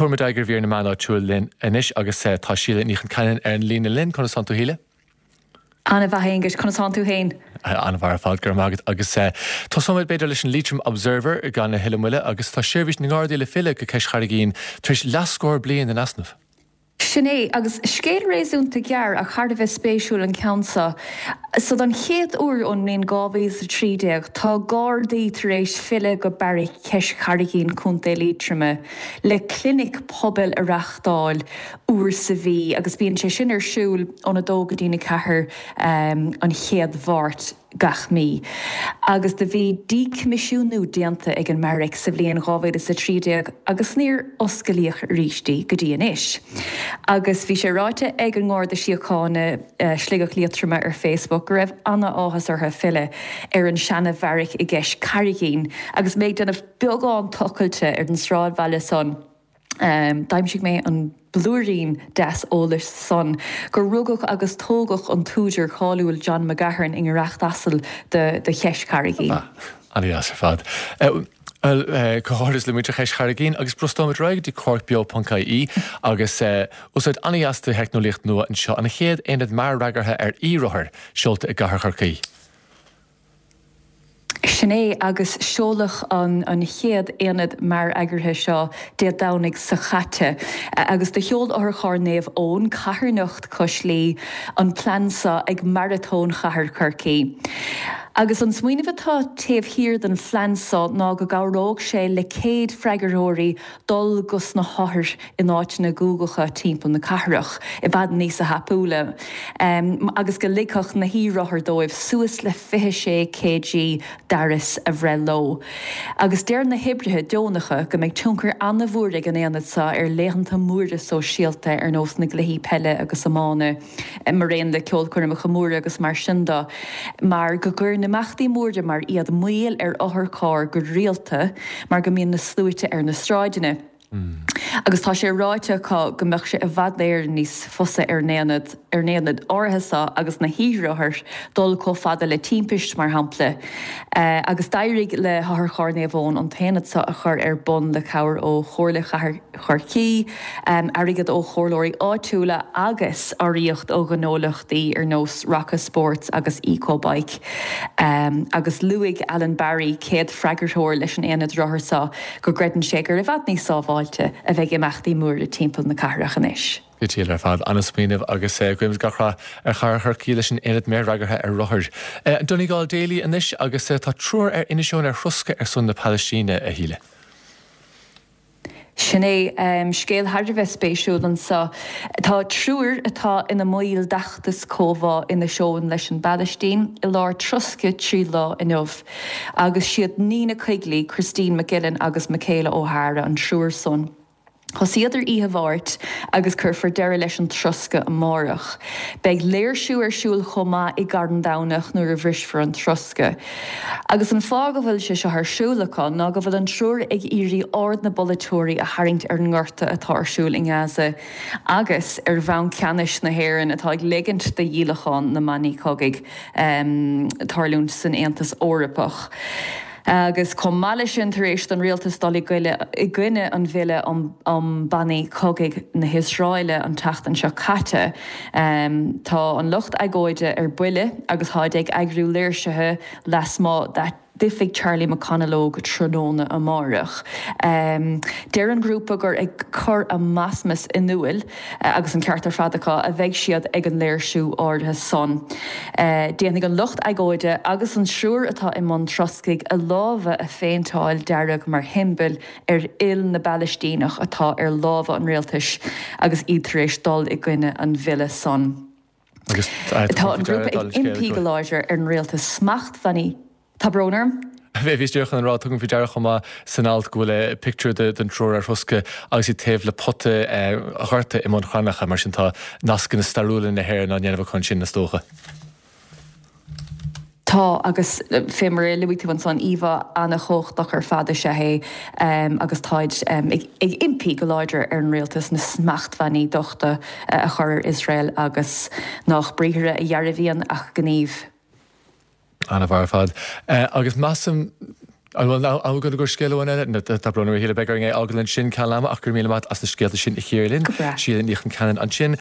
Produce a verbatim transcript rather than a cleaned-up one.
Tormid aiger bhíar na mála túil linn inis agus tá síle níchan caiin ar an lína linn chuna san tú híle? Anna bhahéingus chuna san tú héin. Anna bhar fád gur mágad agus tá somid beidir leis an Leitrim Observer ar gan na Hilemuile agus tá sérbhís na gádaí le file go ceis charigín tris lascóir blian in asnamh. Sinné, agus scéal réúnta gear a chardh spéisiúil an ceansa. So don chéad úr ón naon gábhíos a trídeag, tá gádaí tar éis file go barric ceis charigín chunta Leitrimime le clinic pobl a reachtáil úr sa bhí, agus bíonn sé sin ar siúil ón a dógadína cethir um, an chéad bhart gach mí. Agus de bhí dícomisiúnú dianta ag an maric sa bblion gábhéad sa trídeag agus níor oscailíoch ríistí go dtí inis. Agus bhí sé ráite ag an ngárda síochána uh, sligach Leitrimime ar Facebook go raibh anna áhas artha file ar an seanna bharic i gceis carigín agus méid denna beagán tocailte ar an sráid bhaile son. Um, Daimsigh mé an blúirín des ólas son, gur rugach agus tógach an túidir cháúil John McGahern in reacht asal de, de cheis carigín. Ah, Anna as ar fad. Uh, Coáras le muidir cheis charigín agus brostóid roiig dí corpbeo.caí agus úsáid anaíasta heicnoliacht nua an seo anna chéad aonad mar ragartha ar írothir seolta i gcathair charcaí. Sinné agus seolach an, an chéad aonad mar agartha seo de dánig sa chatte agus de cheol ar cháirnéamh ón cathairnacht coslí an plansa ag marathón chathair charcaí. Agus an smuoineh atá taobh hir den flansa ná go gáróg sé le céad freigaróirí dul gus na háthir in áit na gúgacha timp na cathrach i bhd níos a hapúla. Um, agus go licach na híráthir dóibh suas le fiche sé kg daras a bhre lo. Agus déir na hibrithe dónacha go méid túncar anna bhúra gan éanad sa ar léhananta múra so síalta ar nós na gluhí pelle agus amána mar réon le ceol chuirmach múra agus mar sinda. Mar go gur na meachtaí móide mar iad muil ar áthar cá go rialta mar go mbíonn na slúite ar na stráidine. Mm. Agus tá sé ráite go mbeadh sé a bhadléir níos fosa ar néanad ar néanad áthasa agus na híráthir dul có fada le timpist mar hampla. Uh, agus dairigh le thar cháirnéamh bhón an taanad sa a chur ar bun le cabhar ó chóirla charcí, um, airigad ó chórlóirí áitiúla agus áíocht ó gnólachtaí ar nós Rocca Sports agus Ecobike. Um, agus luigh Alan Barry céad freigartóir leis an éanad ráthasa go greidann sé gur a bhd níos sábháilte a bheith imeachtaí múr a timppla na cathrach inis. Tíl ar fad Anna Smíanamh agus cuimas gachra ar char charcí leis an éad mé ragartha ar rothir. Donig gáil déalaí inis agus tá trúr ar inisiún ar chusca ar sun na Palestíne a híle. Sinné um, scéal hardh spéisiúil an sa tá trúr atá ina muil dachtas cóbhá ina seoin leis an Palestín i lár trosca trí lá inmh. Agus siad Nína Quigley, Christine McGillen agus Michaela O'Hara an trúr son. Chosiadar ihe bhart agus chur for deire leis an trosca amárach. Beag léirsú ar siúil chomá i gardan dánach nuair a bhris for an trosca. Agus an fá go bhfuil sé se th siúlaán ná go bhfuil an trúr ag irí ard na bolatóirí a haingt ar ngorta atá arsúil in Gaza. Agus ar bhain ceanis na hhéireann atá ag ligint de dhílachán na maní cogaigh um, tarlún san Aontas Eorpach. Agus com mála sin tar éis an rialtas dal i gcuine an bhile an bannaí cogaigh na Hisráile an teachtain seo caite. Um, tá an lucht agóide ar buile agus háid ag agrú léirsithe les má dat diffig Charlie McConnell go tróna amárach. Um, Deir an grúpa gur ag chur a masmas inuil uh, agus an ceartar fadacha a bheith siad ag an léirsú ardtha son. Uh, Déananig an lucht agóide agus an siúr atá i món troscaigh a lábha a féintáil dearag mar himbil ar il na Palestínach atá ar lábha an réaltais agus iadtaréis dul i gcuine an bhile son. Tá an grúpa ag impí go láidir ar an réaltas smacht fanní Tá brónar? Bheith bhís deoch an rá tugann bhí dearach chumá sanált go bhfuil picture den trúr ar thusca agus i taobh le pote a chuirta i món chanacha mar sin tá nascin na starúla na hhéir ná dhéanamh chun sin na stócha. Tá agus fémar luigh san Íva anna chóchtach ar fada sé hé um, agus táid um, ag, ag impí go láidir ar an réaltas na smachthaní dochta uh, a chur Israel agus nach bríthire a dhearbhíon ach gníomh. Anna bhar fad. Uh, agus massam bhfuil ágad gur scéilhhaine tá brunú héle begar é agalinn sin ceama achgur míle as na scéalta sin i chéirlinn, siad níchan cean an sin.